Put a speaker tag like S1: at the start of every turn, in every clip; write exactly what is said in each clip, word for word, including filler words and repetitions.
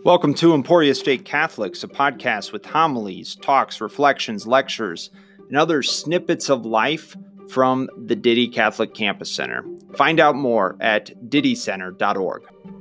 S1: Welcome to Emporia State Catholics, a podcast with homilies, talks, reflections, lectures, and other snippets of life from the Diddy Catholic Campus Center. Find out more at diddy center dot org.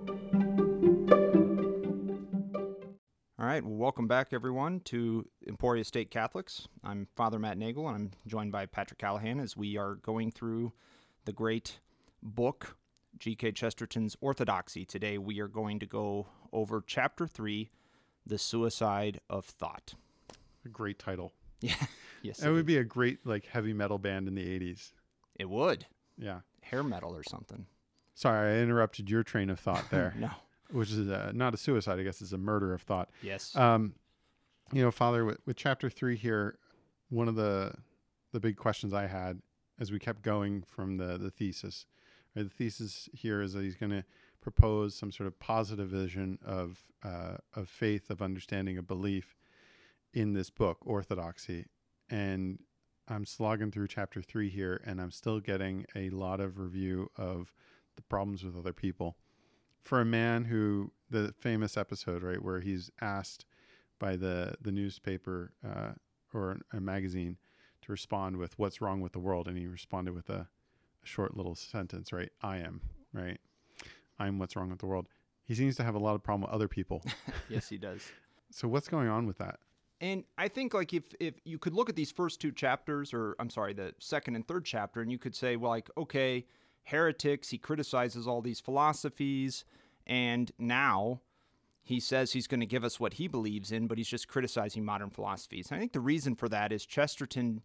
S1: All right, well, welcome back, everyone, to Emporia State Catholics. I'm Father Matt Nagel, and I'm joined by Patrick Callahan as we are going through the great book, G K Chesterton's Orthodoxy. Today we are going to go over Chapter three, The Suicide of Thought.
S2: A great title.
S1: Yeah. Yes.
S2: It would be a great like heavy metal band in the eighties.
S1: It would.
S2: Yeah.
S1: Hair metal or something.
S2: Sorry, I interrupted your train of thought there.
S1: No.
S2: Which is uh, not a suicide, I guess it's a murder of thought.
S1: Yes.
S2: Um, you know, Father, with, with Chapter three here, one of the the big questions I had as we kept going from the, the thesis, right? The thesis here is that he's going to propose some sort of positive vision of uh, of faith, of understanding, of belief in this book, Orthodoxy. And I'm slogging through Chapter three here, and I'm still getting a lot of review of the problems with other people. For a man who, the famous episode, right, where he's asked by the, the newspaper uh, or a magazine to respond with what's wrong with the world, and he responded with a, a short little sentence, right? I am, right? I'm what's wrong with the world. He seems to have a lot of problem with other people.
S1: Yes, he does.
S2: So what's going on with that?
S1: And I think like if, if you could look at these first two chapters, or I'm sorry, the second and third chapter, and you could say, well, like, okay, heretics, he criticizes all these philosophies, and now he says he's going to give us what he believes in, but he's just criticizing modern philosophies. And I think the reason for that is Chesterton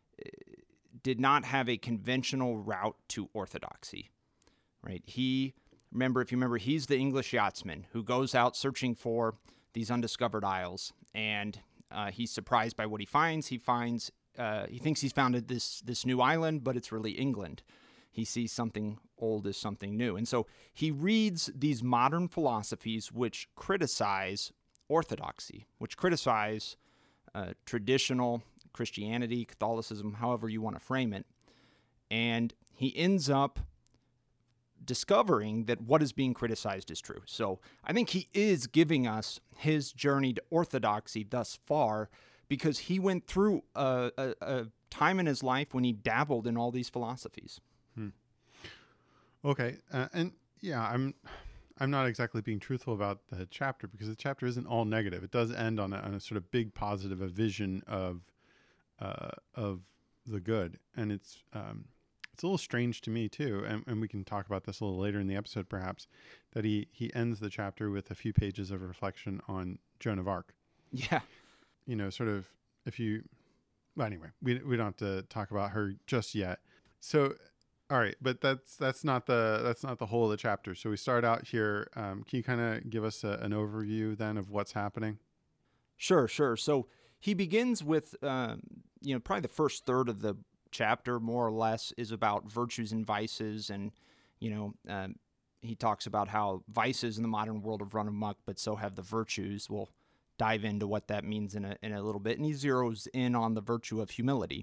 S1: did not have a conventional route to orthodoxy, right? He, remember, if you remember, he's the English yachtsman who goes out searching for these undiscovered isles, and uh, he's surprised by what he finds. He finds, uh, he thinks he's founded this this new island, but it's really England. He sees something old as something new. And so he reads these modern philosophies which criticize orthodoxy, which criticize uh, traditional Christianity, Catholicism, however you want to frame it. And he ends up discovering that what is being criticized is true. So I think he is giving us his journey to orthodoxy thus far because he went through a, a, a time in his life when he dabbled in all these philosophies.
S2: Hmm. Okay, uh, and yeah, I'm I'm not exactly being truthful about the chapter because the chapter isn't all negative. It does end on a, on a sort of big positive, a vision of uh, of the good, and it's um, it's a little strange to me too. And, and we can talk about this a little later in the episode, perhaps, that he he ends the chapter with a few pages of reflection on Joan of Arc.
S1: Yeah,
S2: you know, sort of if you. Well, anyway, we we don't have to talk about her just yet. So. All right, but that's that's not the that's not the whole of the chapter. So we start out here. Um, can you kind of give us a, an overview then of what's happening?
S1: Sure, sure. So he begins with, um, you know, probably the first third of the chapter, more or less, is about virtues and vices, and you know, um, he talks about how vices in the modern world have run amok, but so have the virtues. We'll dive into what that means in a in a little bit, and he zeroes in on the virtue of humility.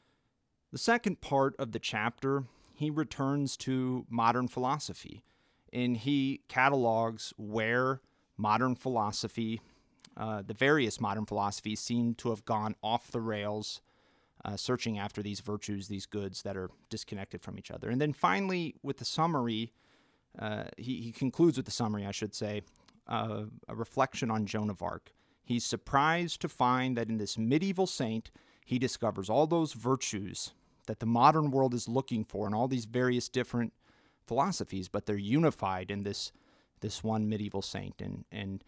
S1: The second part of the chapter, he returns to modern philosophy, and he catalogs where modern philosophy, uh, the various modern philosophies, seem to have gone off the rails, uh, searching after these virtues, these goods that are disconnected from each other. And then finally, with the summary, uh, he, he concludes with the summary, I should say, uh, a reflection on Joan of Arc. He's surprised to find that in this medieval saint, he discovers all those virtues that the modern world is looking for in all these various different philosophies, but they're unified in this this one medieval saint. And and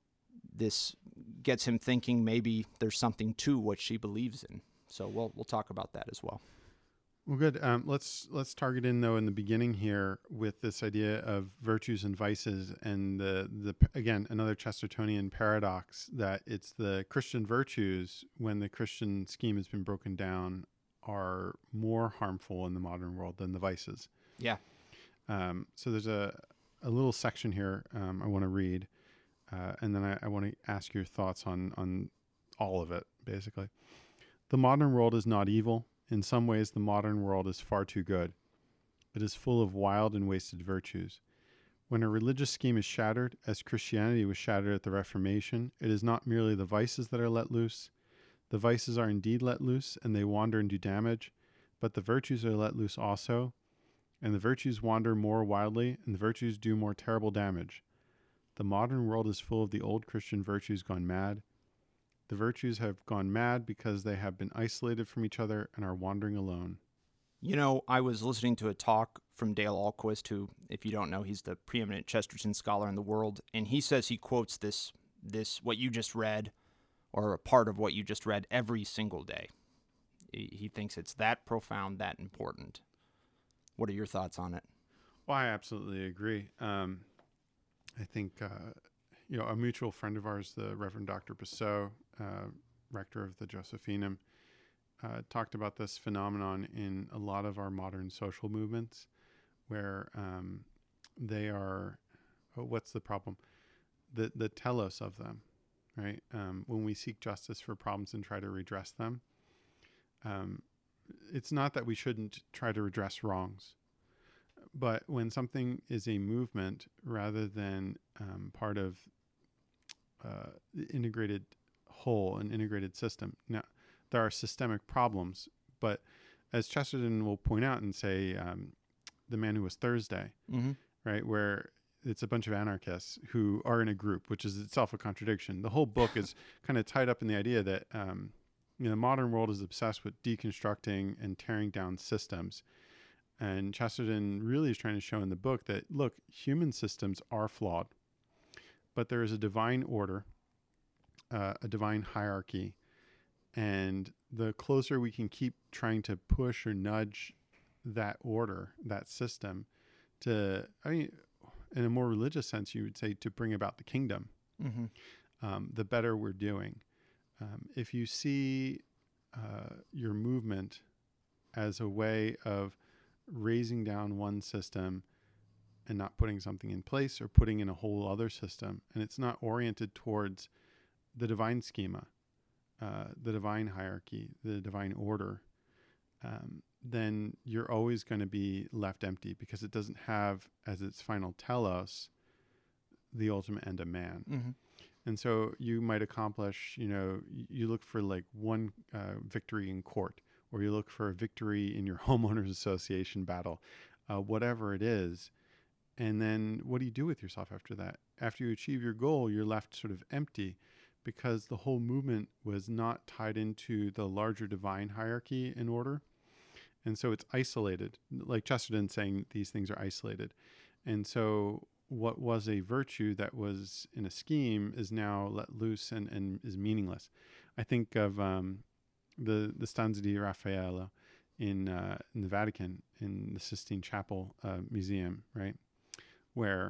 S1: this gets him thinking maybe there's something to what she believes in. So we'll we'll talk about that as well.
S2: Well, good. Um, let's let's target in though in the beginning here with this idea of virtues and vices, and the the again another Chestertonian paradox that it's the Christian virtues, when the Christian scheme has been broken down, are more harmful in the modern world than the vices.
S1: Yeah.
S2: Um, so there's a, a little section here um, I want to read, uh, and then I, I want to ask your thoughts on, on all of it, basically. The modern world is not evil. In some ways, the modern world is far too good. It is full of wild and wasted virtues. When a religious scheme is shattered, as Christianity was shattered at the Reformation, it is not merely the vices that are let loose. The vices are indeed let loose, and they wander and do damage, but the virtues are let loose also, and the virtues wander more wildly, and the virtues do more terrible damage. The modern world is full of the old Christian virtues gone mad. The virtues have gone mad because they have been isolated from each other and are wandering alone.
S1: You know, I was listening to a talk from Dale Ahlquist, who, if you don't know, he's the preeminent Chesterton scholar in the world, and he says he quotes this, this what you just read, or a part of what you just read, every single day. He, he thinks it's that profound, that important. What are your thoughts on it?
S2: Well, I absolutely agree. Um, I think, uh, you know, a mutual friend of ours, the Reverend Doctor Bassot, uh, rector of the Josephinum, uh, talked about this phenomenon in a lot of our modern social movements, where um, they are, oh, what's the problem? The the telos of them, right? Um, when we seek justice for problems and try to redress them, um, it's not that we shouldn't try to redress wrongs, but when something is a movement rather than um, part of uh, the integrated whole, an integrated system. Now, there are systemic problems, but as Chesterton will point out and say, um, The Man Who Was Thursday,
S1: Mm-hmm.
S2: right, where it's a bunch of anarchists who are in a group, which is itself a contradiction. The whole book is kind of tied up in the idea that um, you know, the modern world is obsessed with deconstructing and tearing down systems. And Chesterton really is trying to show in the book that, look, human systems are flawed, but there is a divine order, uh, a divine hierarchy. And the closer we can keep trying to push or nudge that order, that system, to, I mean, in a more religious sense, you would say to bring about the kingdom,
S1: Mm-hmm.
S2: um, the better we're doing. Um, if you see uh, your movement as a way of raising down one system and not putting something in place or putting in a whole other system, and it's not oriented towards the divine schema, uh, the divine hierarchy, the divine order, um, then you're always going to be left empty because it doesn't have as its final telos the ultimate end of man.
S1: Mm-hmm.
S2: And so you might accomplish, you know, you look for like one uh, victory in court, or you look for a victory in your homeowners association battle, uh, whatever it is. And then what do you do with yourself after that? After you achieve your goal, you're left sort of empty because the whole movement was not tied into the larger divine hierarchy and order. And so it's isolated, like Chesterton saying these things are isolated. And so what was a virtue that was in a scheme is now let loose and, and is meaningless. I think of um, the, the Stanza di Raffaello in, uh, in the Vatican, in the Sistine Chapel uh, Museum, right? Where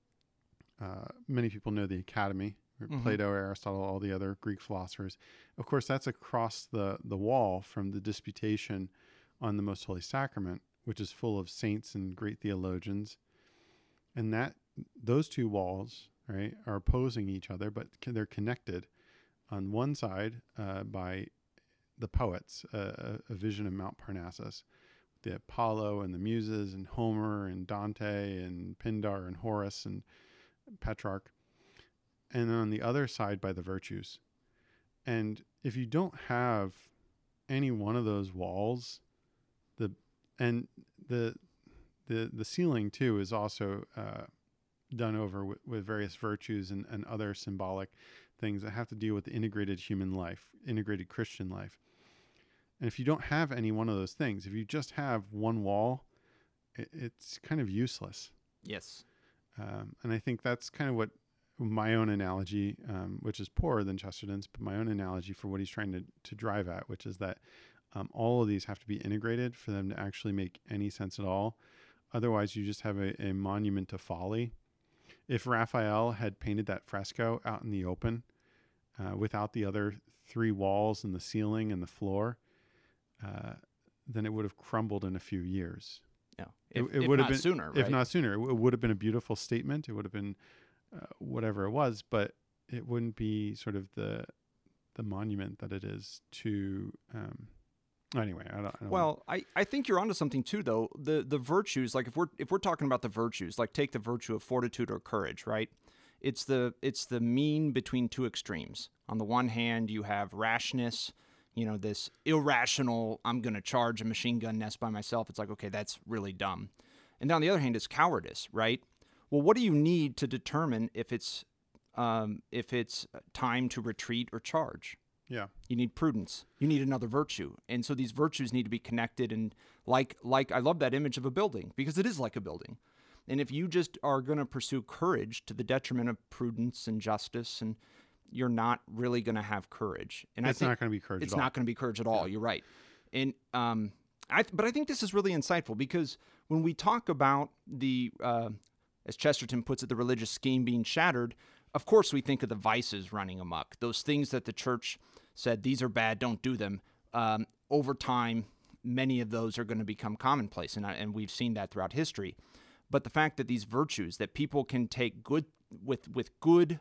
S2: uh, many people know the Academy, mm-hmm. Plato, Aristotle, all the other Greek philosophers. Of course, that's across the, the wall from the Disputation on the Most Holy Sacrament, which is full of saints and great theologians. And that those two walls, right, are opposing each other, but they're connected on one side uh, by the poets, uh, a vision of Mount Parnassus, the Apollo and the Muses and Homer and Dante and Pindar and Horace and Petrarch. And then on the other side by the virtues. And if you don't have any one of those walls, the and the the the ceiling too is also uh, done over with, with various virtues and, and other symbolic things that have to deal with the integrated human life, integrated Christian life. And if you don't have any one of those things, if you just have one wall, it, it's kind of useless.
S1: Yes.
S2: Um, and I think that's kind of what my own analogy, um, which is poorer than Chesterton's, but my own analogy for what he's trying to, to drive at, which is that um, all of these have to be integrated for them to actually make any sense at all. Otherwise, you just have a, a monument to folly. If Raphael had painted that fresco out in the open uh, without the other three walls and the ceiling and the floor, uh, then it would have crumbled in a few years.
S1: No, if,
S2: it, it
S1: if
S2: would
S1: not
S2: have been
S1: sooner, right?
S2: If not sooner, it, w- it would have been a beautiful statement. It would have been uh, whatever it was, but it wouldn't be sort of the the monument that it is to um, Anyway, I don't. I don't
S1: Well, I, I think you're onto something too, though. The the virtues, like if we're if we're talking about the virtues, like take the virtue of fortitude or courage, right? It's the it's the mean between two extremes. On the one hand, you have rashness, you know, this irrational, I'm going to charge a machine gun nest by myself. It's like, okay, that's really dumb. And then on the other hand, it's cowardice, right? Well, what do you need to determine if it's um, if it's time to retreat or charge?
S2: Yeah.
S1: You need prudence. You need another virtue. And so these virtues need to be connected. And like, like I love that image of a building because it is like a building. And if you just are going to pursue courage to the detriment of prudence and justice, and you're not really going to have courage. And
S2: it's
S1: I think
S2: not going to be courage.
S1: It's
S2: at all.
S1: not going to be courage at all. Yeah. You're right. And um, I but I think this is really insightful because when we talk about the, uh, as Chesterton puts it, the religious scheme being shattered, of course we think of the vices running amok, those things that the church said, these are bad, don't do them. Um, over time, many of those are going to become commonplace, and, I, and we've seen that throughout history. But the fact that these virtues, that people can take good with with good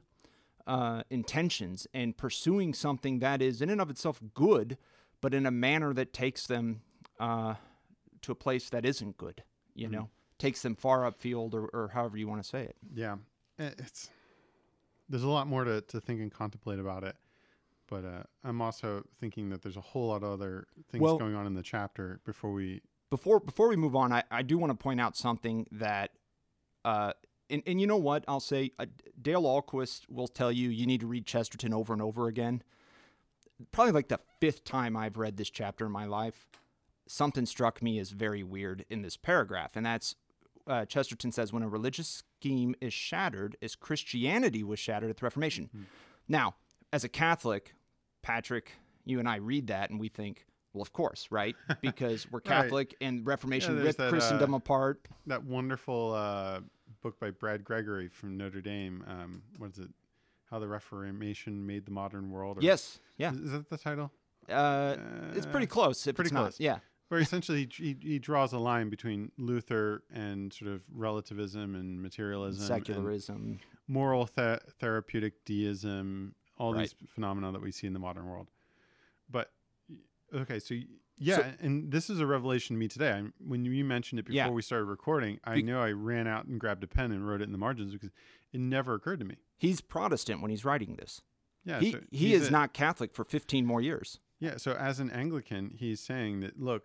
S1: uh, intentions and pursuing something that is in and of itself good, but in a manner that takes them uh, to a place that isn't good, you mm-hmm. know, takes them far upfield or, or however you want to say it.
S2: Yeah, it's there's a lot more to, to think and contemplate about it. But uh, I'm also thinking that there's a whole lot of other things
S1: well,
S2: going on in the chapter before we...
S1: Before before we move on, I, I do want to point out something that... Uh, and, and you know what? I'll say uh, Dale Ahlquist will tell you you need to read Chesterton over and over again. Probably like the fifth time I've read this chapter in my life, something struck me as very weird in this paragraph. And that's, uh, Chesterton says, when a religious scheme is shattered, as Christianity was shattered at the Reformation. Hmm. Now, as a Catholic... Patrick, you and I read that and we think, well, of course, right? Because we're Catholic right. and Reformation yeah, ripped that, Christendom uh, apart.
S2: That wonderful uh, book by Brad Gregory from Notre Dame. Um, what is it? How the Reformation Made the Modern World? Or,
S1: yes. Yeah.
S2: Is, is that the title?
S1: Uh, uh, it's pretty close. If
S2: pretty
S1: it's
S2: close.
S1: Not. Yeah.
S2: Where essentially he, he draws a line between Luther and sort of relativism and materialism.
S1: Secularism.
S2: And moral th- therapeutic deism. All
S1: right.
S2: these phenomena that we see in the modern world. But, okay, so, yeah, so, and this is a revelation to me today. I, when you mentioned it before yeah. we started recording, I Be- know I ran out and grabbed a pen and wrote it in the margins because it never occurred to me.
S1: He's Protestant when he's writing this.
S2: Yeah,
S1: He,
S2: so
S1: he is a, not Catholic for fifteen more years.
S2: Yeah, so as an Anglican, he's saying that, look,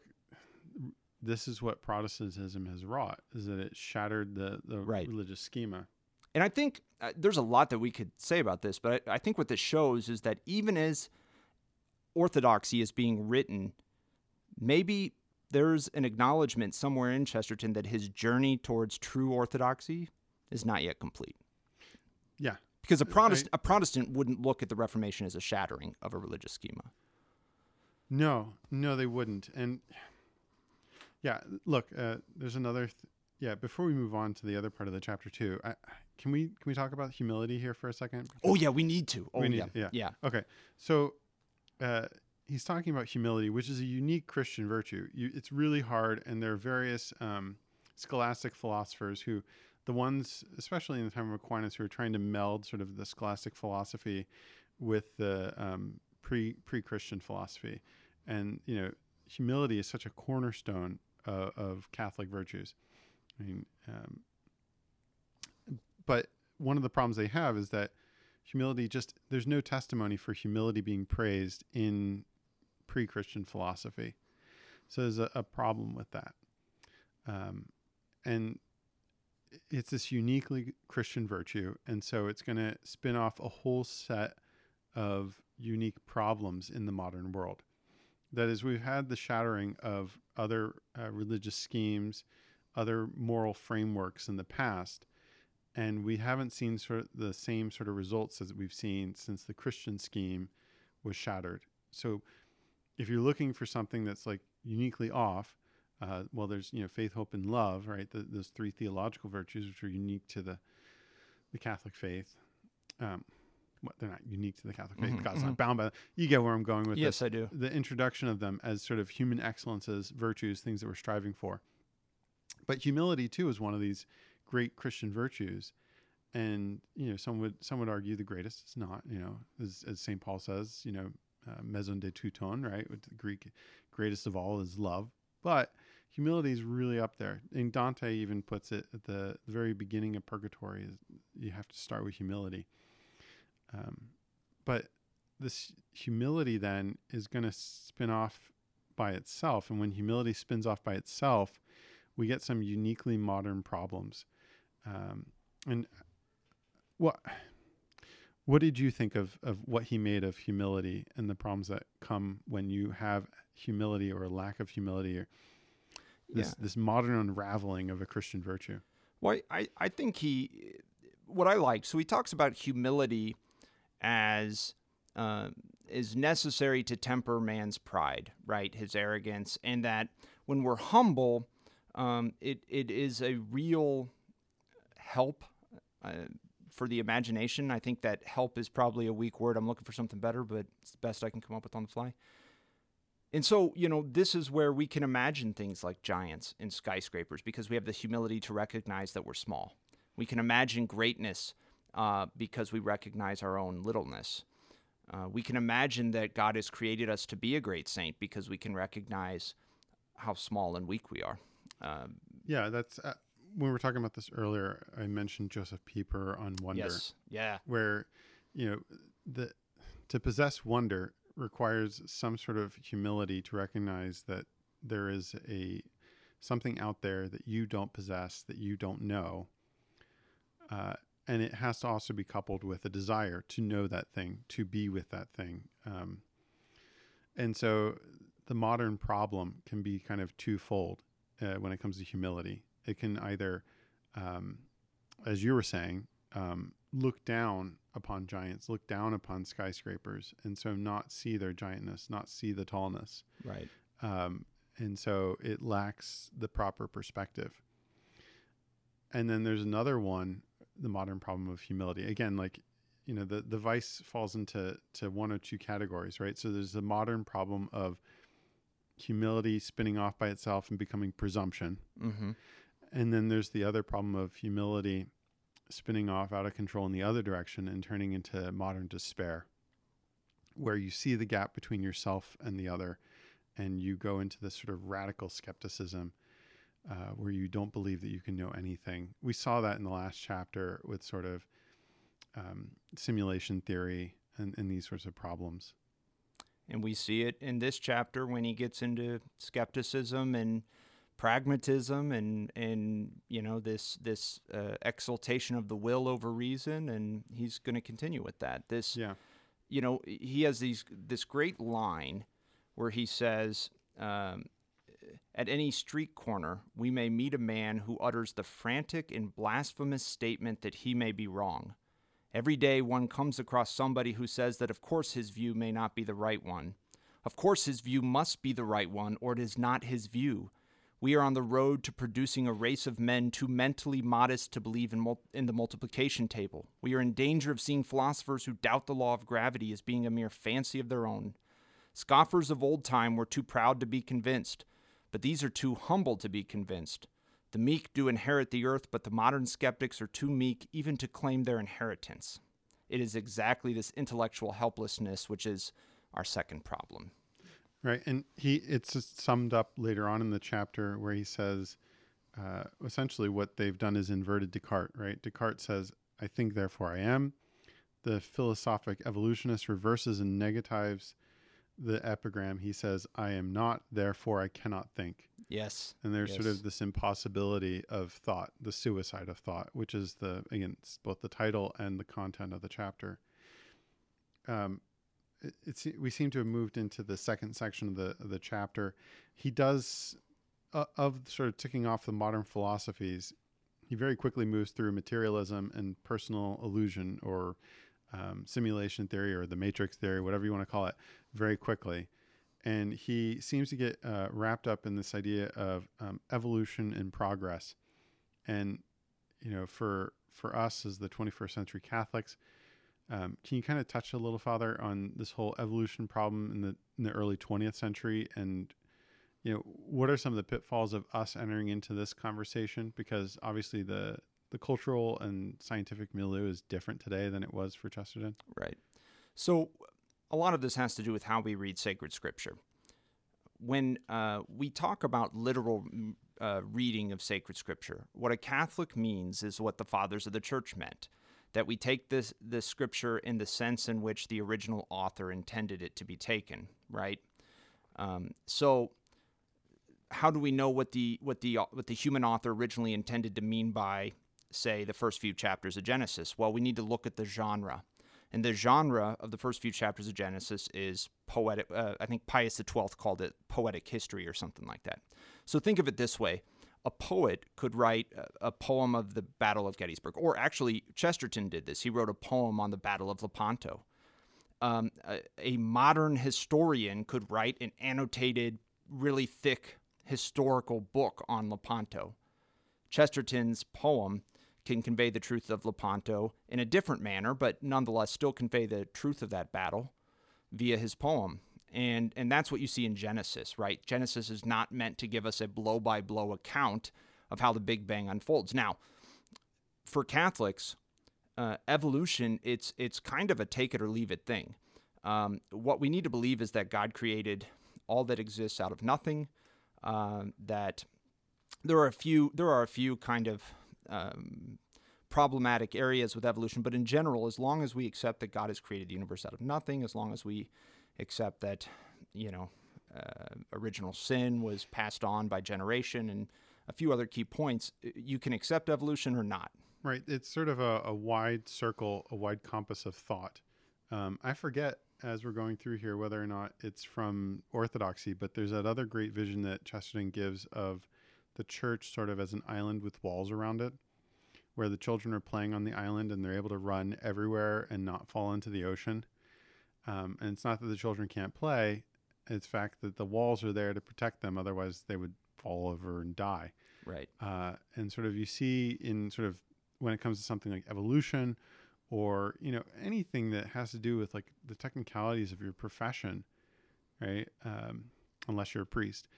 S2: this is what Protestantism has wrought, is that it shattered the, the
S1: right.
S2: religious schema.
S1: And I think uh, there's a lot that we could say about this, but I, I think what this shows is that even as orthodoxy is being written, maybe there's an acknowledgement somewhere in Chesterton that his journey towards true orthodoxy is not yet complete.
S2: Yeah.
S1: Because a Protestant, I, a Protestant wouldn't look at the Reformation as a shattering of a religious schema.
S2: No, no, they wouldn't. And yeah, look, uh, there's another... Th- Yeah, before we move on to the other part of the chapter too, I, can we can we talk about humility here for a second?
S1: Oh yeah, we need to. Oh
S2: we need,
S1: yeah.
S2: yeah,
S1: yeah.
S2: Okay, so uh, he's talking about humility, which is a unique Christian virtue. You, it's really hard, and there are various um, scholastic philosophers who, the ones, especially in the time of Aquinas, who are trying to meld sort of the scholastic philosophy with the um, pre pre Christian philosophy, and you know, humility is such a cornerstone uh, of Catholic virtues. I mean, um, but one of the problems they have is that humility just, there's no testimony for humility being praised in pre-Christian philosophy. So there's a, a problem with that. Um, and it's this uniquely Christian virtue. And so it's going to spin off a whole set of unique problems in the modern world. That is, we've had the shattering of other uh, religious schemes, other moral frameworks in the past, and we haven't seen sort of the same sort of results as we've seen since the Christian scheme was shattered. So if you're looking for something that's like uniquely off, uh, well, there's, you know, faith, hope, and love, right? The, those three theological virtues, which are unique to the, the Catholic faith. Um, well, they're not unique to the Catholic faith.
S1: Mm-hmm,
S2: God's
S1: mm-hmm.
S2: not bound by them. You get where I'm going with
S1: yes,
S2: this.
S1: I do.
S2: The introduction of them as sort of human excellences, virtues, things that we're striving for. But humility too is one of these great Christian virtues, and you know, some would some would argue the greatest. It's not, you know, as, as Saint Paul says, you know, uh, meson de touton, right, with the Greek greatest of all is love, but humility is really up there. And Dante even puts it at the, the very beginning of Purgatory, is you have to start with humility. Um, but this humility then is going to spin off by itself. And when humility spins off by itself, we get some uniquely modern problems. Um, and what what did you think of, of what he made of humility and the problems that come when you have humility or a lack of humility, or this, yeah. this modern unraveling of a Christian virtue?
S1: Well, I, I think he, what I like, so he talks about humility as uh, is necessary to temper man's pride, right? His arrogance, and that when we're humble, um, it it is a real help uh, for the imagination. I think that help is probably a weak word. I'm looking for something better, but it's the best I can come up with on the fly. And so, you know, this is where we can imagine things like giants and skyscrapers because we have the humility to recognize that we're small. We can imagine greatness uh, because we recognize our own littleness. Uh, we can imagine that God has created us to be a great saint because we can recognize how small and weak we are. Um,
S2: yeah, that's uh, when we were talking about this earlier, I mentioned Joseph Pieper on wonder.
S1: Yes, yeah.
S2: Where, you know, the to possess wonder requires some sort of humility to recognize that there is a something out there that you don't possess, that you don't know. Uh, and it has to also be coupled with a desire to know that thing, to be with that thing. Um, and so the modern problem can be kind of twofold uh, when it comes to humility. It can either, um, as you were saying, um, look down upon giants, look down upon skyscrapers, and so not see their giantness, not see the tallness.
S1: Right.
S2: Um, and so it lacks the proper perspective. And then there's another one, the modern problem of humility. Again, like, you know, the, the vice falls into to one or two categories, right? So there's the modern problem of humility spinning off by itself and becoming presumption.
S1: Mm-hmm.
S2: And then there's the other problem of humility spinning off out of control in the other direction and turning into modern despair, where you see the gap between yourself and the other, and you go into this sort of radical skepticism uh, where you don't believe that you can know anything. We saw that in the last chapter with sort of um, simulation theory and, and these sorts of problems.
S1: And we see it in this chapter when he gets into skepticism and pragmatism and, and you know, this this uh, exaltation of the will over reason, and he's going to continue with that. This,
S2: yeah.
S1: you know, he has these this great line where he says, um, at any street corner, we may meet a man who utters the frantic and blasphemous statement that he may be wrong. Every day one comes across somebody who says that of course his view may not be the right one. Of course his view must be the right one, or it is not his view. We are on the road to producing a race of men too mentally modest to believe in, mul- in the multiplication table. We are in danger of seeing philosophers who doubt the law of gravity as being a mere fancy of their own. Scoffers of old time were too proud to be convinced, but these are too humble to be convinced. The meek do inherit the earth, but the modern skeptics are too meek even to claim their inheritance. It is exactly this intellectual helplessness which is our second problem.
S2: Right, and he it's summed up later on in the chapter where he says, uh, essentially what they've done is inverted Descartes, right? Descartes says, I think, therefore I am. The philosophic evolutionist reverses and negatives the epigram. He says, I am not, therefore I cannot think.
S1: Yes.
S2: And there's
S1: yes.
S2: sort of this impossibility of thought, the suicide of thought, which is the, again, it's both the title and the content of the chapter. Um, It, it's we seem to have moved into the second section of the of the chapter. He does uh, of sort of ticking off the modern philosophies. He very quickly moves through materialism and personal illusion, or um, simulation theory, or the matrix theory, whatever you want to call it, very quickly. And he seems to get uh, wrapped up in this idea of um, evolution and progress. And you know, for for us as the twenty-first century Catholics. Um, can you kind of touch a little, Father, on this whole evolution problem in the in the early twentieth century, and you know, what are some of the pitfalls of us entering into this conversation? Because obviously the the cultural and scientific milieu is different today than it was for Chesterton.
S1: Right. So a lot of this has to do with how we read sacred scripture. when uh, we talk about literal mm, uh, reading of sacred scripture, what a Catholic means is what the fathers of the church meant, that we take this, this scripture in the sense in which the original author intended it to be taken, right? Um, so how do we know what the what the what the human author originally intended to mean by, say, the first few chapters of Genesis? Well, we need to look at the genre. And the genre of the first few chapters of Genesis is poetic. Uh, I think Pius the twelfth called it poetic history or something like that. So think of it this way. A poet could write a, a poem of the Battle of Gettysburg. Or actually, Chesterton did this. He wrote a poem on the Battle of Lepanto. Um, a, a modern historian could write an annotated, really thick historical book on Lepanto. Chesterton's poem can convey the truth of Lepanto in a different manner, but nonetheless still convey the truth of that battle via his poem. And and that's what you see in Genesis, right? Genesis is not meant to give us a blow-by-blow account of how the Big Bang unfolds. Now, for Catholics, uh, evolution, it's it's kind of a take-it-or-leave-it thing. Um, what we need to believe is that God created all that exists out of nothing, uh, that there are a few there are a few kind of Um, problematic areas with evolution, but in general, as long as we accept that God has created the universe out of nothing, as long as we accept that, you know, uh, original sin was passed on by generation and a few other key points, you can accept evolution or not.
S2: Right. It's sort of a, a wide circle, a wide compass of thought. Um, I forget as we're going through here whether or not it's from Orthodoxy, but there's that other great vision that Chesterton gives of the church sort of as an island with walls around it, where the children are playing on the island and they're able to run everywhere and not fall into the ocean. Um, and it's not that the children can't play. It's the fact that the walls are there to protect them. Otherwise they would fall over and die.
S1: Right.
S2: Uh, and sort of you see in sort of when it comes to something like evolution or, you know, anything that has to do with like the technicalities of your profession, right? Um, unless you're a priest.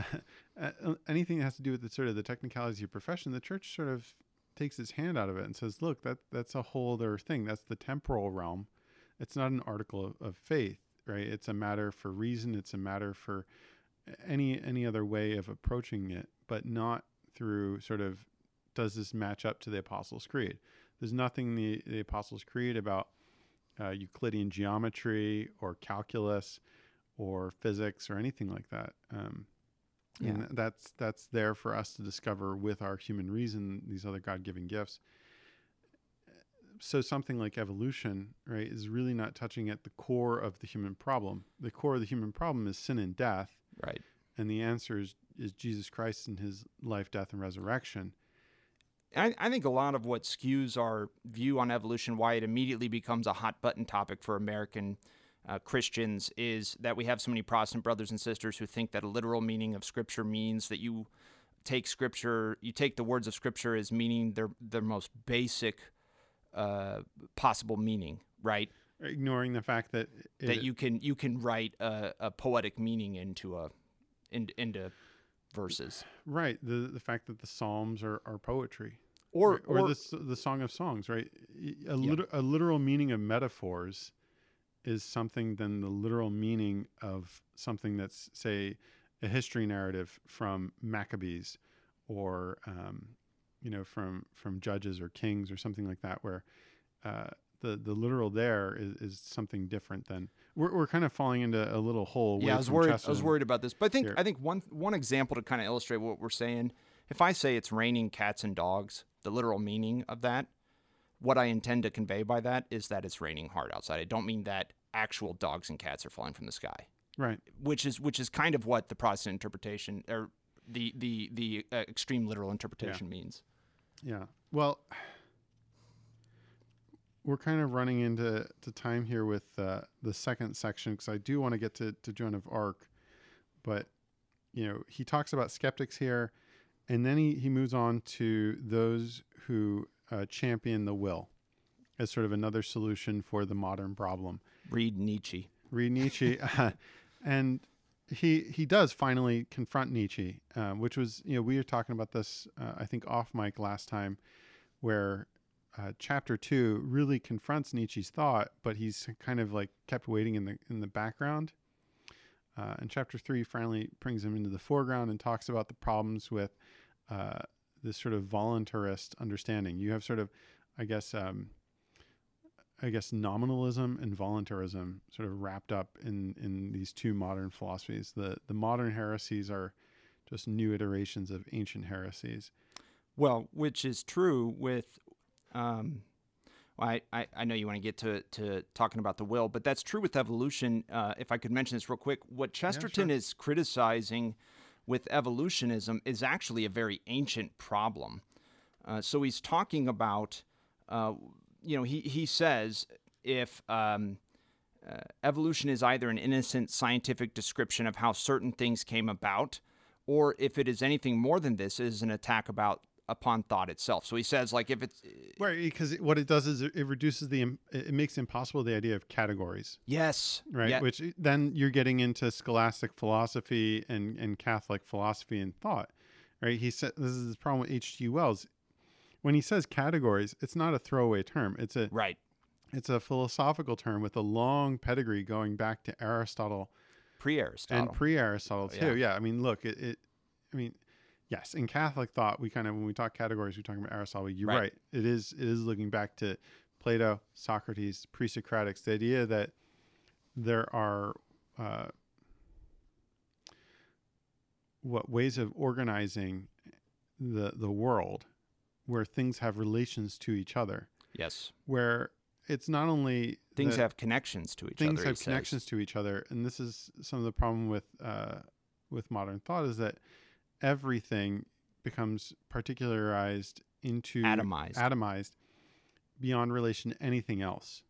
S2: Uh, anything that has to do with the sort of the technicalities of your profession, the church sort of takes its hand out of it and says, look, that that's a whole other thing. That's the temporal realm. It's not an article of, of faith, right? It's a matter for reason. It's a matter for any, any other way of approaching it, but not through sort of, does this match up to the Apostles' Creed? There's nothing in the, the Apostles' Creed about uh, Euclidean geometry or calculus or physics or anything like that. Um,
S1: Yeah.
S2: And that's that's there for us to discover with our human reason, these other God-given gifts. So something like evolution, right, is really not touching at the core of the human problem. The core of the human problem is sin and death.
S1: Right.
S2: And the answer is, is Jesus Christ and his life, death, and resurrection.
S1: I, I think a lot of what skews our view on evolution, why it immediately becomes a hot button topic for American Uh, Christians, is that we have so many Protestant brothers and sisters who think that a literal meaning of Scripture means that you take Scripture, you take the words of Scripture as meaning their their most basic uh, possible meaning, right?
S2: Ignoring the fact that it,
S1: that you can you can write a, a poetic meaning into a in, into verses,
S2: right? The the fact that the Psalms are, are poetry,
S1: or
S2: right? or,
S1: or
S2: the the Song of Songs, right? A,
S1: Yeah.
S2: lit- a literal meaning of metaphors is something than the literal meaning of something that's, say, a history narrative from Maccabees or, um, you know, from, from Judges or Kings or something like that, where uh, the, the literal there is, is something different than we're, we're kind of falling into a little hole. Away
S1: yeah, I was
S2: from
S1: worried.
S2: Chesterton
S1: I was worried about this, but I think
S2: here.
S1: I think one one example to kind of illustrate what we're saying. If I say it's raining cats and dogs, the literal meaning of that, what I intend to convey by that is that it's raining hard outside. I don't mean that actual dogs and cats are falling from the sky,
S2: Right.
S1: which is which is kind of what the Protestant interpretation or the the the uh, extreme literal interpretation means.
S2: Yeah. Well, we're kind of running into to time here with uh, the second section, because I do want to get to, to Joan of Arc, but you know, he talks about skeptics here, and then he, he moves on to those who uh, champion the will as sort of another solution for the modern problem.
S1: Read Nietzsche.
S2: Read Nietzsche. And he he does finally confront Nietzsche, uh, which was, you know, we were talking about this, uh, I think, off mic last time, where uh, chapter two really confronts Nietzsche's thought, but he's kind of like kept waiting in the in the background. uh, and chapter three finally brings him into the foreground and talks about the problems with uh, this sort of voluntarist understanding. You have sort of, I guess, um, I guess nominalism and voluntarism sort of wrapped up in, in these two modern philosophies. The the modern heresies are just new iterations of ancient heresies.
S1: Well, which is true with, um, well, I, I, I know you want to get to, to talking about the will, but that's true with evolution. Uh, if I could mention this real quick, what Chesterton
S2: sure.
S1: is criticizing with evolutionism is actually a very ancient problem. Uh, so he's talking about, uh, you know, he, he says if um, uh, evolution is either an innocent scientific description of how certain things came about, or if it is anything more than this, it is an attack about upon thought itself. So he says, like, if it's
S2: right, because what it does is it reduces the, it makes impossible the idea of categories.
S1: Yes,
S2: right.
S1: Yeah.
S2: Which then you're getting into scholastic philosophy and and Catholic philosophy and thought, right? He said this is the problem with H G Wells. When he says categories, it's not a throwaway term. It's a
S1: right.
S2: It's a philosophical term with a long pedigree going back to Aristotle,
S1: pre-Aristotle,
S2: and pre-Aristotle too.
S1: Yeah.
S2: yeah, I mean, look, it, it. I mean, yes, in Catholic thought, we kind of when we talk categories, we're talking about Aristotle. You're right.
S1: Right.
S2: It is. It is looking back to Plato, Socrates, pre-Socratics. The idea that there are uh, what ways of organizing the the world where things have relations to each other.
S1: Yes.
S2: Where it's not only
S1: things
S2: the,
S1: have connections to each
S2: things
S1: other.
S2: have
S1: he
S2: connections
S1: says.
S2: to each other, and this is some of the problem with uh, with modern thought is that everything becomes particularized into
S1: Atomized.
S2: atomized beyond relation to anything else.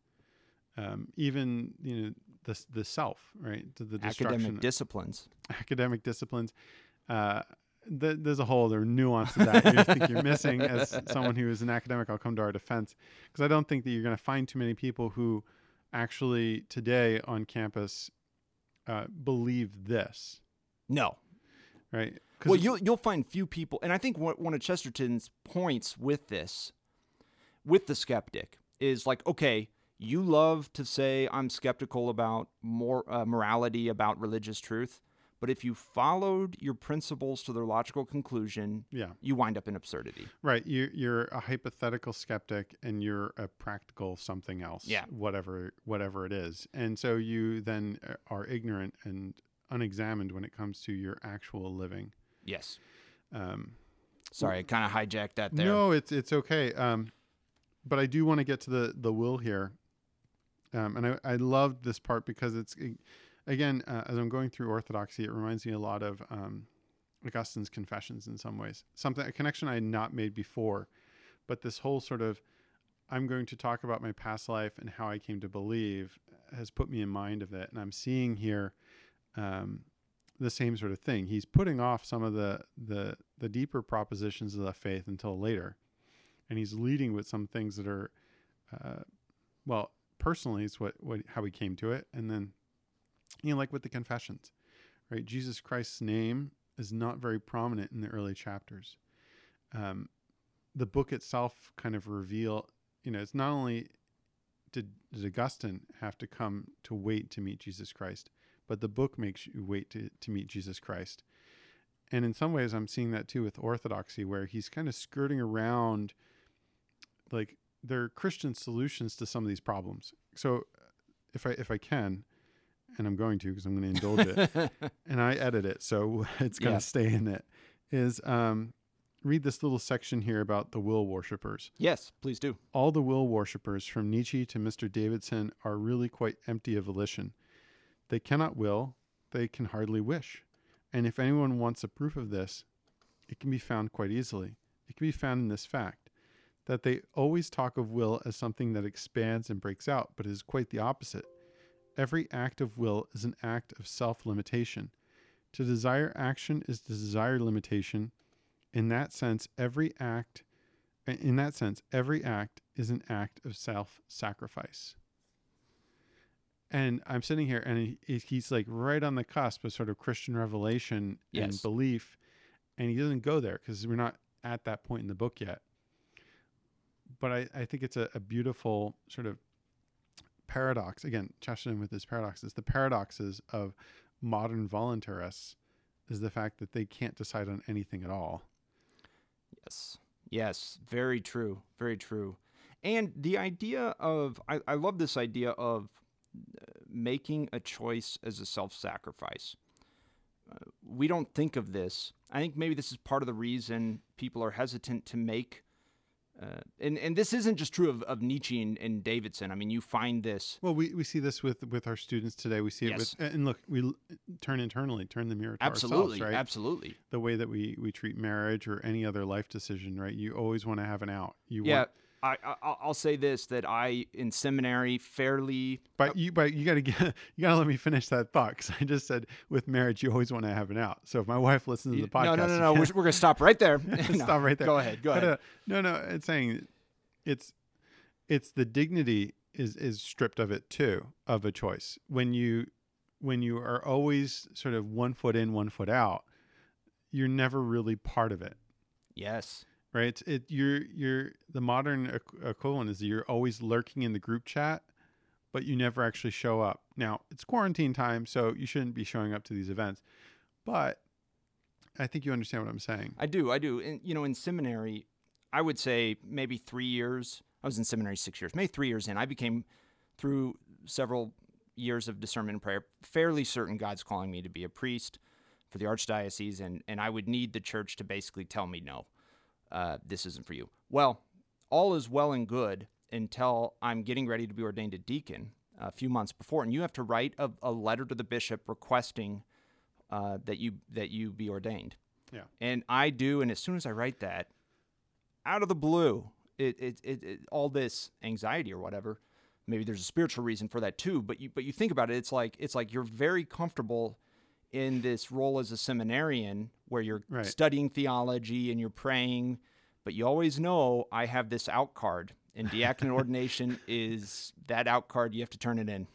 S2: Um, even you know the the self, right? The, the destruction.
S1: Academic disciplines.
S2: Academic disciplines. Uh, th- there's a whole other nuance to that you think you're missing as someone who is an academic. I'll come to our defense because I don't think that you're going to find too many people who actually today on campus uh, believe this.
S1: No.
S2: Right.
S1: Well, you'll you'll find few people, and I think one of Chesterton's points with this, with the skeptic, is like, okay, you love to say I'm skeptical about more uh, morality, about religious truth, but if you followed your principles to their logical conclusion,
S2: yeah,
S1: you wind up in absurdity.
S2: Right. You're you're a hypothetical skeptic, and you're a practical something else.
S1: Yeah.
S2: Whatever whatever it is, and so you then are ignorant and unexamined when it comes to your actual living.
S1: Yes.
S2: Um,
S1: Sorry, I kind of hijacked that there.
S2: No, it's it's okay. Um, but I do want to get to the the will here, um, and I I loved this part because it's again uh, as I'm going through Orthodoxy, it reminds me a lot of um, Augustine's Confessions in some ways. Something a connection I had not made before, but this whole sort of I'm going to talk about my past life and how I came to believe has put me in mind of it, and I'm seeing here. Um, the same sort of thing. He's putting off some of the, the, the deeper propositions of the faith until later. And he's leading with some things that are, uh, well, personally, it's what, what, how he came to it. And then, you know, like with the confessions, right? Jesus Christ's name is not very prominent in the early chapters. Um, the book itself kind of reveal, you know, it's not only did, did Augustine have to come to wait to meet Jesus Christ, but the book makes you wait to, to meet Jesus Christ. And in some ways, I'm seeing that too with Orthodoxy, where he's kind of skirting around, like, there are Christian solutions to some of these problems. So if I if I can, and I'm going to because I'm going to indulge it, and I edit it, so it's going to yeah. stay in it, is um, read this little section here about the will worshippers.
S1: Yes, please do.
S2: All the will worshippers, from Nietzsche to Mister Davidson, are really quite empty of volition. They cannot will, they can hardly wish. And if anyone wants a proof of this, it can be found quite easily. It can be found in this fact, that they always talk of will as something that expands and breaks out, but is quite the opposite. Every act of will is an act of self-limitation. To desire action is to desire limitation. In that sense, every act, in that sense, every act is an act of self-sacrifice. And I'm sitting here, and he, he's like right on the cusp of sort of Christian revelation
S1: yes.
S2: and belief, and he doesn't go there because we're not at that point in the book yet. But I, I think it's a, a beautiful sort of paradox. Again, Chesterton with his paradoxes, the paradoxes of modern voluntarists is the fact that they can't decide on anything at all.
S1: Yes. Yes. Very true. Very true. And the idea of, I, I love this idea of making a choice as a self-sacrifice. Uh, we don't think of this. I think maybe this is part of the reason people are hesitant to make Uh, and, and this isn't just true of, of Nietzsche and, and Davidson. I mean, you find this.
S2: Well, we, we see this with, with our students today. We see it
S1: Yes.
S2: with, and look, we l- turn internally, turn the mirror to
S1: Absolutely,
S2: ourselves, right?
S1: absolutely.
S2: The way that we, we treat marriage or any other life decision, right? You always want to have an out. You
S1: Yeah,
S2: want,
S1: I, I, I'll say this, that I, in seminary, fairly...
S2: but you, but you got to get, you got to let me finish that thought, because I just said with marriage, you always want to have an out. So if my wife listens to the podcast,
S1: No, no, no,
S2: you
S1: no. We're,
S2: can't-
S1: we're going to stop right there. No,
S2: stop right there.
S1: Go ahead, go
S2: But,
S1: ahead.
S2: uh, no, no, it's saying it's, it's the dignity is, is stripped of it too, of a choice. When you, when you are always sort of one foot in, one foot out, you're never really part of it.
S1: Yes.
S2: Right. It's, it, you're, you're the modern equ- equivalent is that you're always lurking in the group chat, but you never actually show up. Now it's quarantine time, so you shouldn't be showing up to these events, but I think you understand what I'm saying.
S1: I do, I do. And, you know, in seminary, I would say maybe three years. I was in seminary six years, maybe three years in. I became, through several years of discernment and prayer, fairly certain God's calling me to be a priest for the archdiocese, and, and I would need the church to basically tell me, no, uh, this isn't for you. Well, all is well and good until I'm getting ready to be ordained a deacon a few months before, and you have to write a, a letter to the bishop requesting uh, that you that you be ordained.
S2: Yeah.
S1: And I do, and as soon as I write that, out of the blue, it, it, it, it all this anxiety or whatever. Maybe there's a spiritual reason for that too. But you but you think about it, it's like it's like you're very comfortable in this role as a seminarian where you're
S2: Right.
S1: studying theology and you're praying, but you always know I have this out card, and diaconate ordination is that out card. You have to turn it in.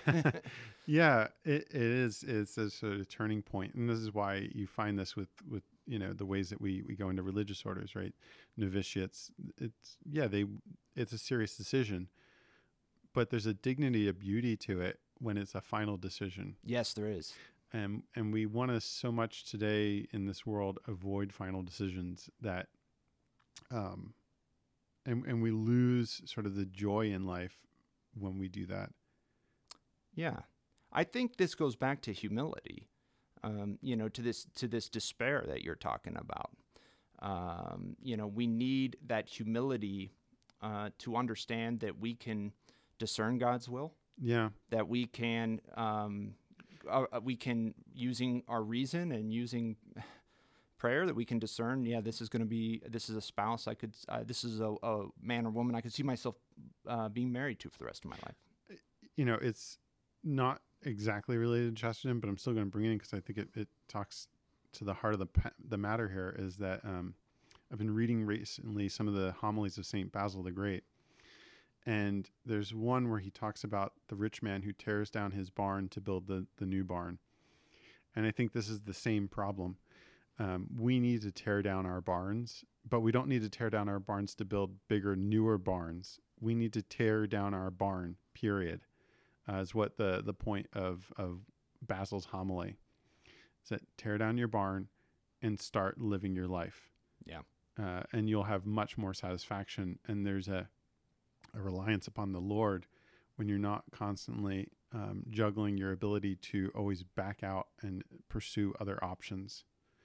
S2: Yeah, it, it is. It's a sort of turning point, and this is why you find this with, with you know the ways that we, we go into religious orders, right? Novitiates. It's yeah, they it's a serious decision, but there's a dignity, a beauty to it when it's a final decision.
S1: Yes, there is.
S2: And and we want to so much today in this world avoid final decisions that, um, and and we lose sort of the joy in life when we do that.
S1: Yeah. I think this goes back to humility, um, you know, to this to this despair that you're talking about. Um, you know, we need that humility uh, to understand that we can discern God's will,
S2: Yeah,
S1: that we can um, uh, we can using our reason and using prayer that we can discern. Yeah, this is going to be this is a spouse I could uh, this is a, a man or woman I could see myself uh, being married to for the rest of my life.
S2: you know, it's not exactly related to Chesterton, but I'm still going to bring it in because I think it, it talks to the heart of the pa- the matter here. Is that um, I've been reading recently some of the homilies of Saint Basil the Great, and there's one where he talks about the rich man who tears down his barn to build the, the new barn. And I think this is the same problem. Um, we need to tear down our barns, but we don't need to tear down our barns to build bigger, newer barns. We need to tear down our barn, period, uh, is what the, the point of, of Basil's homily is, that tear down your barn and start living your life.
S1: Yeah.
S2: Uh, and you'll have much more satisfaction. And there's a, a reliance upon the Lord when you're not constantly um, juggling your ability to always back out and pursue other options.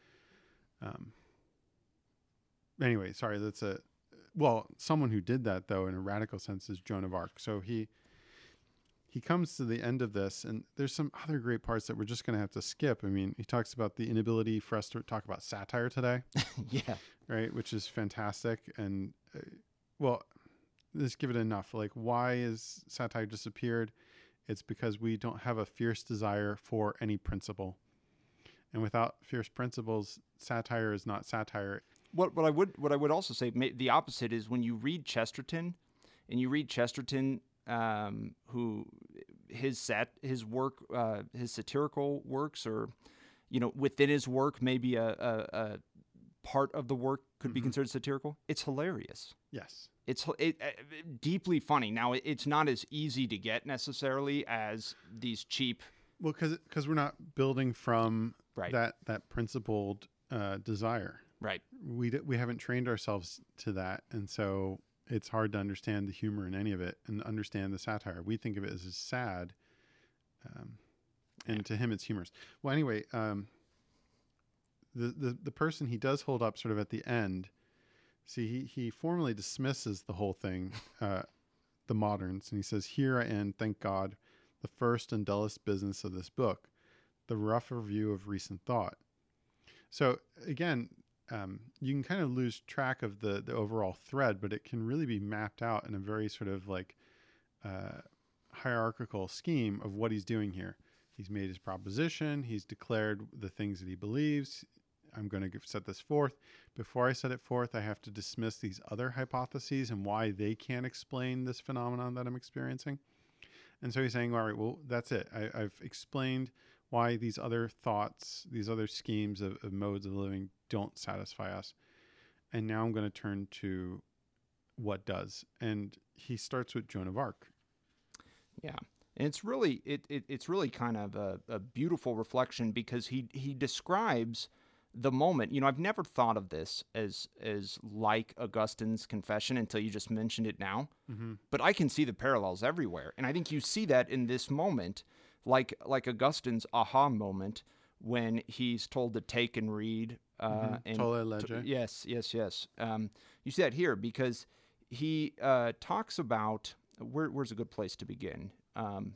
S2: Um, anyway, sorry, that's a, well, someone who did that though, in a radical sense, is Joan of Arc. So he, he comes to the end of this, and there's some other great parts that we're just going to have to skip. I mean, he talks about the inability for us to talk about satire today.
S1: Yeah.
S2: Right. Which is fantastic. And uh, well, let's give it enough. Like, why is satire disappeared? It's because we don't have a fierce desire for any principle. And without fierce principles, satire is not satire.
S1: What what I would what I would also say, ma- the opposite is when you read Chesterton, and you read Chesterton, um, who his sat his work, uh, his satirical works, or you know, within his work, maybe a, a, a part of the work could mm-hmm. be considered satirical. It's hilarious.
S2: Yes,
S1: it's it, uh, deeply funny. Now, it, it's not as easy to get necessarily as these cheap
S2: Well, because because we're not building from
S1: Right.
S2: that that principled uh, desire.
S1: Right.
S2: We d- we haven't trained ourselves to that, and so it's hard to understand the humor in any of it and understand the satire. We think of it as sad, um, and
S1: Yeah.
S2: to him it's humorous. Well, anyway, um, the, the the person he does hold up sort of at the end. See, he he formally dismisses the whole thing, uh, the moderns, and he says, "Here I end, thank God, the first and dullest business of this book, the rough review of recent thought." So again, um, you can kind of lose track of the the overall thread, but it can really be mapped out in a very sort of like uh, hierarchical scheme of what he's doing here. He's made his proposition. He's declared the things that he believes. I'm going to set this forth. Before I set it forth, I have to dismiss these other hypotheses and why they can't explain this phenomenon that I'm experiencing. And so he's saying, all right, well, that's it. I, I've explained why these other thoughts, these other schemes of, of modes of living don't satisfy us. And now I'm going to turn to what does. And he starts with Joan of Arc.
S1: Yeah. And it's really it, it it's really kind of a, a beautiful reflection because he he describes the moment. You know, I've never thought of this as as like Augustine's confession until you just mentioned it now.
S2: Mm-hmm.
S1: But I can see the parallels everywhere, and I think you see that in this moment, like like Augustine's aha moment when he's told to take and read. Uh,
S2: Mm-hmm.
S1: and
S2: Tolle Lege.
S1: yes, yes, yes. Um, you see that here because he uh, talks about where, where's a good place to begin. Um,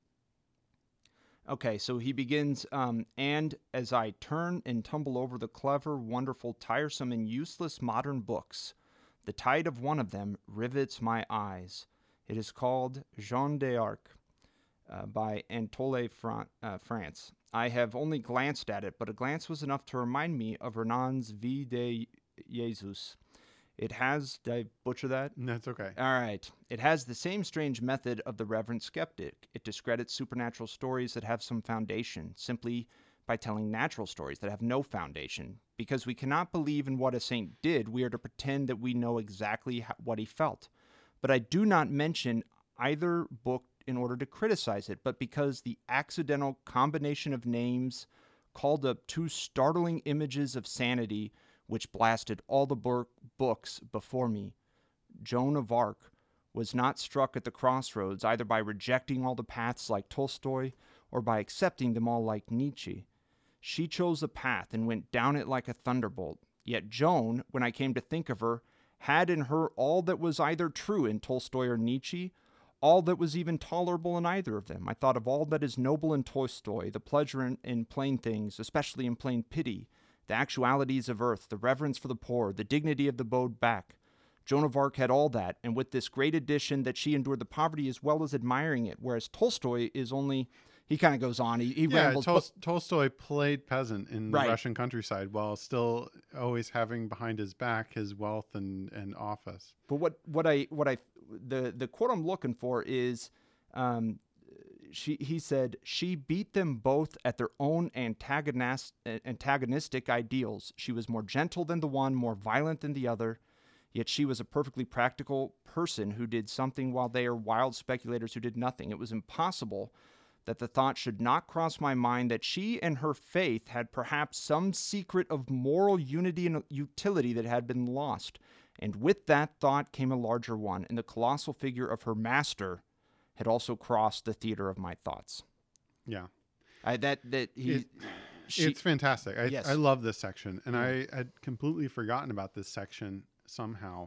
S1: Okay, so he begins, um, and as I turn and tumble over the clever, wonderful, tiresome, and useless modern books, the tide of one of them rivets my eyes. It is called Jeanne d'Arc uh, by Anatole Fran- uh, France. I have only glanced at it, but a glance was enough to remind me of Renan's Vie de Jesus. It has, did I butcher that?
S2: That's okay.
S1: All right. It has the same strange method of the reverent skeptic. It discredits supernatural stories that have some foundation, simply by telling natural stories that have no foundation. Because we cannot believe in what a saint did, we are to pretend that we know exactly how, what he felt. But I do not mention either book in order to criticize it, but because the accidental combination of names called up two startling images of sanity which blasted all the bur- books before me. Joan of Arc was not struck at the crossroads either by rejecting all the paths like Tolstoy or by accepting them all like Nietzsche. She chose a path and went down it like a thunderbolt. Yet Joan, when I came to think of her, had in her all that was either true in Tolstoy or Nietzsche, all that was even tolerable in either of them. I thought of all that is noble in Tolstoy, the pleasure in, in plain things, especially in plain pity, the actualities of earth, the reverence for the poor, the dignity of the bowed back. Joan of Arc had all that, and with this great addition that she endured the poverty as well as admiring it, whereas Tolstoy is only, he kind of goes on, he, he
S2: Yeah,
S1: rambles.
S2: Tol-
S1: but,
S2: Tolstoy played peasant in the
S1: Right.
S2: Russian countryside while still always having behind his back his wealth and, and office.
S1: but what, what I, what I, the, the quote I'm looking for is, um, She, he said, she beat them both at their own antagonist, antagonistic ideals. She was more gentle than the one, more violent than the other. Yet she was a perfectly practical person who did something while they are wild speculators who did nothing. It was impossible that the thought should not cross my mind that she and her faith had perhaps some secret of moral unity and utility that had been lost. And with that thought came a larger one, and the colossal figure of her master had also crossed the theater of my thoughts.
S2: Yeah.
S1: I, that that he,
S2: It-
S1: she,
S2: it's fantastic. I,
S1: Yes.
S2: I love this section. And
S1: Yeah.
S2: I had completely forgotten about this section somehow.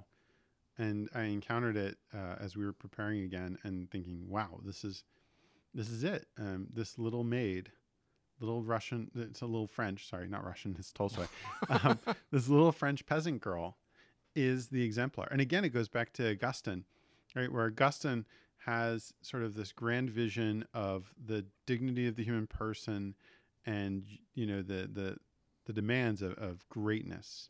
S2: And I encountered it uh, as we were preparing again and thinking, wow, this is this is it. Um, this little maid, little Russian, it's a little French, sorry, not Russian, it's Tolstoy. um, this little French peasant girl is the exemplar. And again, it goes back to Augustine, right? Where Augustine has sort of this grand vision of the dignity of the human person and, you know, the the the demands of, of greatness.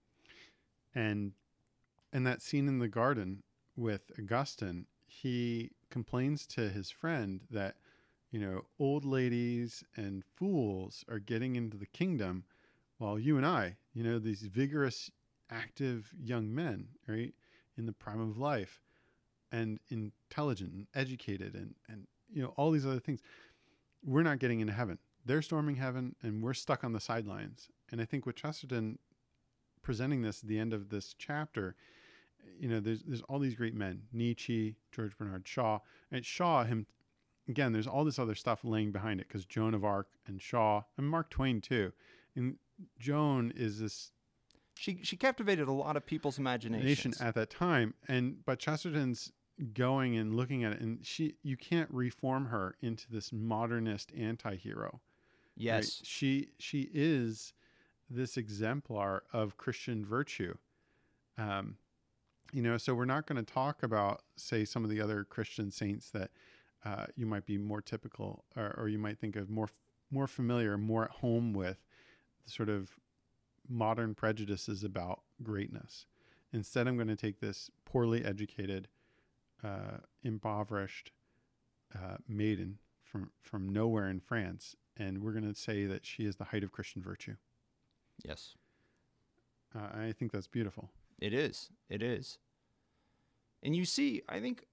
S2: And and that scene in the garden with Augustine, he complains to his friend that, you know, old ladies and fools are getting into the kingdom while you and I, you know, these vigorous, active young men, right, in the prime of life, and intelligent and educated and, and, you know, all these other things. we're not getting into heaven. They're storming heaven, and we're stuck on the sidelines. And I think with Chesterton presenting this at the end of this chapter, you know, there's there's all these great men, Nietzsche, George Bernard Shaw, and Shaw him. Again, there's all this other stuff laying behind it because Joan of Arc and Shaw and Mark Twain too. And Joan is this
S1: She she captivated a lot of people's
S2: nation
S1: imaginations.
S2: at that time, and but Chesterton's going and looking at it, and she you can't reform her into this modernist anti-hero.
S1: Yes.
S2: Right? She she is this exemplar of Christian virtue. Um, you know, so we're not going to talk about, say, some of the other Christian saints that uh, you might be more typical, or, or you might think of more more familiar, more at home with the sort of modern prejudices about greatness. Instead, I'm going to take this poorly educated, uh, impoverished uh, maiden from from nowhere in France, and we're going to say that she is the height of Christian virtue.
S1: Yes.
S2: Uh, I think that's beautiful.
S1: It is. It is. And you see, I think,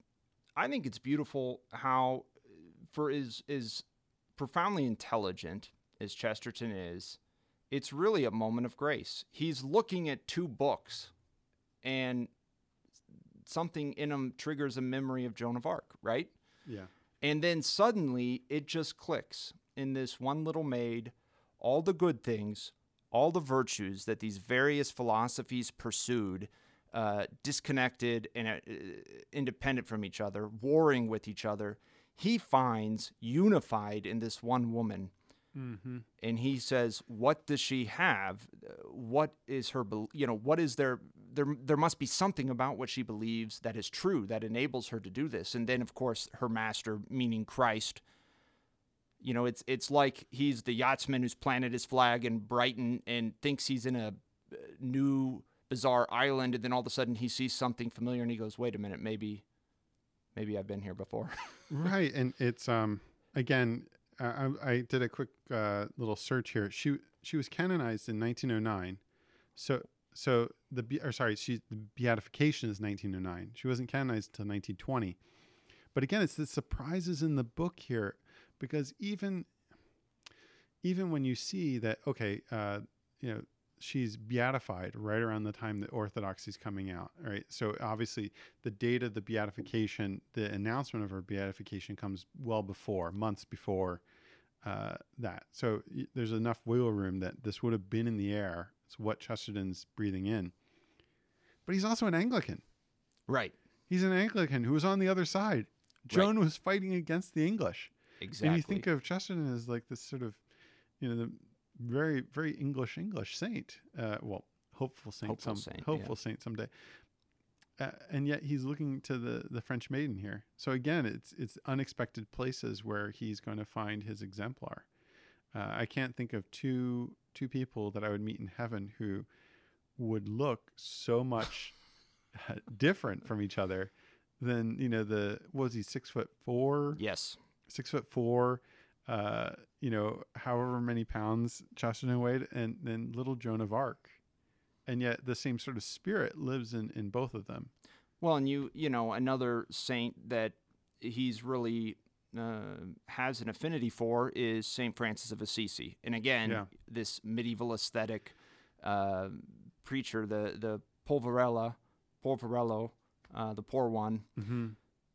S1: I think it's beautiful how, for as as profoundly intelligent as Chesterton is, it's really a moment of grace. He's looking at two books, and something in him triggers a memory of Joan of Arc, right?
S2: Yeah.
S1: And then suddenly it just clicks in this one little maid, all the good things, all the virtues that these various philosophies pursued, uh, disconnected and uh, independent from each other, warring with each other, he finds unified in this one woman.
S2: Mm-hmm.
S1: And he says, what does she have? What is her, bel- you know, what is there, there, there must be something about what she believes that is true, that enables her to do this. And then, of course, her master, meaning Christ, you know, it's, it's like he's the yachtsman who's planted his flag in Brighton and thinks he's in a new bizarre island. And then all of a sudden he sees something familiar and he goes, wait a minute, maybe, maybe I've been here before.
S2: Right. And it's, um, again, I, I did a quick uh, little search here. She she was canonized in nineteen oh nine, so so the be- or sorry, she the beatification is nineteen oh nine. She wasn't canonized until nineteen twenty. But again, it's the surprises in the book here, because even even when you see that, okay, uh, you know, she's beatified right around the time that Orthodoxy is coming out, right? So obviously the date of the beatification, the announcement of her beatification comes well before, months before uh, that. So y- there's enough wiggle room that this would have been in the air. It's what Chesterton's breathing in. But he's also an Anglican.
S1: Right.
S2: He's an Anglican who was on the other side. Joan was fighting against the English.
S1: Exactly.
S2: And you think of Chesterton as like this sort of, you know, the very, very English, English saint. Uh, well, hopeful saint,
S1: Hopeful
S2: some
S1: saint,
S2: hopeful
S1: yeah.
S2: saint someday. Uh, and yet he's looking to the, the French maiden here. So again, it's it's unexpected places where he's going to find his exemplar. Uh, I can't think of two two people that I would meet in heaven who would look so much different from each other than, you know, the, what was he, six foot four?
S1: Yes.
S2: Six foot four, uh, you know, however many pounds Chesterton weighed, and then little Joan of Arc. And yet the same sort of spirit lives in, in both of them.
S1: Well, and you, you know, another saint that he's really uh, has an affinity for is Saint Francis of Assisi. And again,
S2: Yeah.
S1: this medieval aesthetic uh, preacher, the the Polverella, Polverello, uh, the poor one.
S2: Mm-hmm.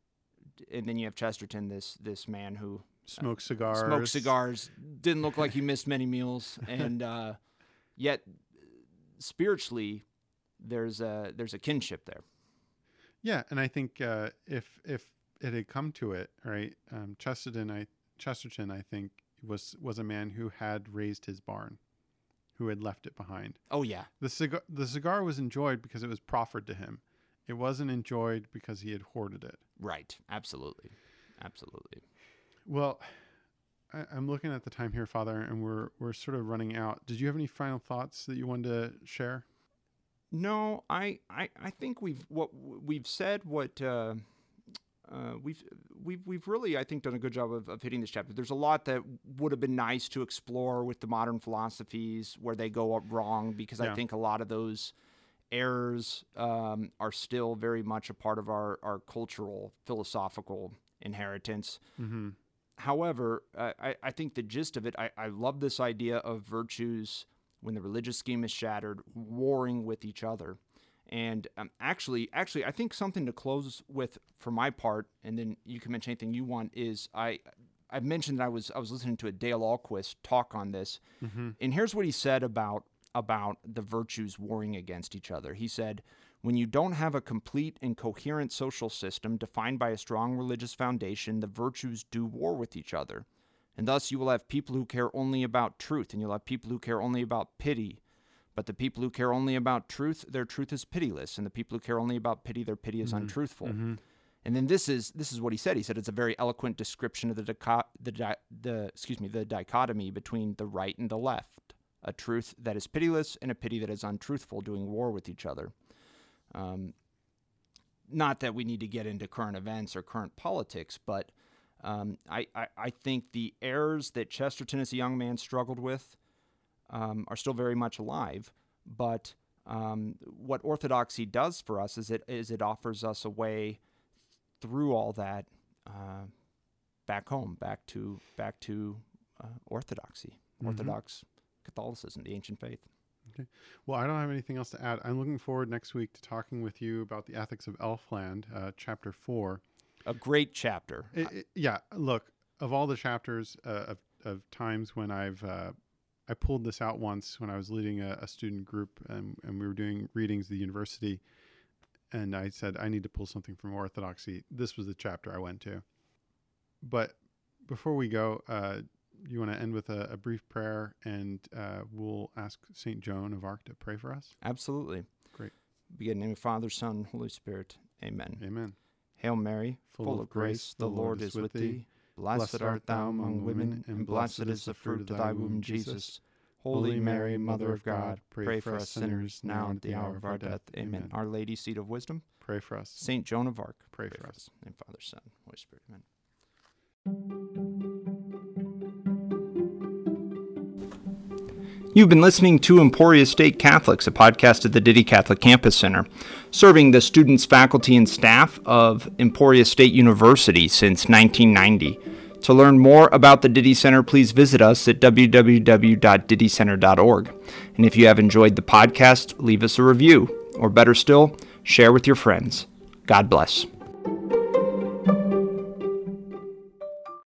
S1: And then you have Chesterton, this this man who
S2: Smoked cigars.
S1: smoked cigars, didn't look like he missed many meals, and uh, yet spiritually, there's a there's a kinship there.
S2: Yeah, and I think uh, if if it had come to it, right, um, Chesterton, I Chesterton, I think was was a man who had raised his barn, who had left it behind.
S1: Oh yeah,
S2: The cigar the cigar was enjoyed because it was proffered to him. It wasn't enjoyed because he had hoarded it.
S1: right, absolutely, absolutely.
S2: Well, I, I'm looking at the time here, Father, and we're we're sort of running out. Did you have any final thoughts that you wanted to share?
S1: No, I, I, I think we've what we've said what uh, uh, we've we've we've really I think done a good job of, of hitting this chapter. There's a lot that would have been nice to explore with the modern philosophies where they go up wrong, because
S2: Yeah.
S1: I think a lot of those errors um, are still very much a part of our, our cultural philosophical inheritance.
S2: Mm-hmm.
S1: however, I, I think the gist of it, I, I love this idea of virtues when the religious scheme is shattered, warring with each other. And um, actually, actually, I think something to close with for my part, and then you can mention anything you want, is I, I mentioned that I was I was listening to a Dale Ahlquist talk on this, mm-hmm. and here's what he said about about the virtues warring against each other. He said, when you don't have a complete and coherent social system defined by a strong religious foundation, the virtues do war with each other. And thus you will have people who care only about truth, and you'll have people who care only about pity. But the people who care only about truth, their truth is pitiless. And the people who care only about pity, their pity is mm-hmm. untruthful. Mm-hmm. And then this is this is what he said. He said it's a very eloquent description of the dico- the, di- the excuse me the dichotomy between the right and the left. A truth that is pitiless and a pity that is untruthful, doing war with each other. Um, not that we need to get into current events or current politics, but um, I, I, I think the errors that Chesterton as a young man struggled with um, are still very much alive. But um, what orthodoxy does for us is it is it offers us a way through all that uh, back home, back to back to uh, orthodoxy, mm-hmm. Orthodox Catholicism, the ancient faith.
S2: Okay. Well, I don't have anything else to add. I'm looking forward next week to talking with you about the ethics of Elfland, uh, chapter four.
S1: A great chapter.
S2: It, it, yeah. Look, of all the chapters uh, of, of times when I've, uh, I pulled this out once when I was leading a, a student group and, and we were doing readings at the university. And I said, I need to pull something from Orthodoxy. This was the chapter I went to. But before we go, uh, you want to end with a, a brief prayer, and uh, we'll ask Saint Joan of Arc to pray for us?
S1: Absolutely.
S2: Great.
S1: Begin in the name of Father, Son, Holy Spirit. Amen.
S2: Amen.
S1: Hail Mary, full, full of grace, the Lord is with thee. Blessed art thou among women, and blessed is the fruit of thy womb, Jesus. Holy Mary, Mother of God, pray for us sinners, now and at the hour of our death. Amen. Our Lady, Seat of Wisdom,
S2: pray for us.
S1: Saint Joan of Arc,
S2: pray, pray for us.
S1: In Father, Son, Holy Spirit. Amen. You've been listening to Emporia State Catholics, a podcast of the Diddy Catholic Campus Center, serving the students, faculty, and staff of Emporia State University since nineteen ninety. To learn more about the Diddy Center, please visit us at w w w dot diddy center dot org. And if you have enjoyed the podcast, leave us a review, or better still, share with your friends. God bless.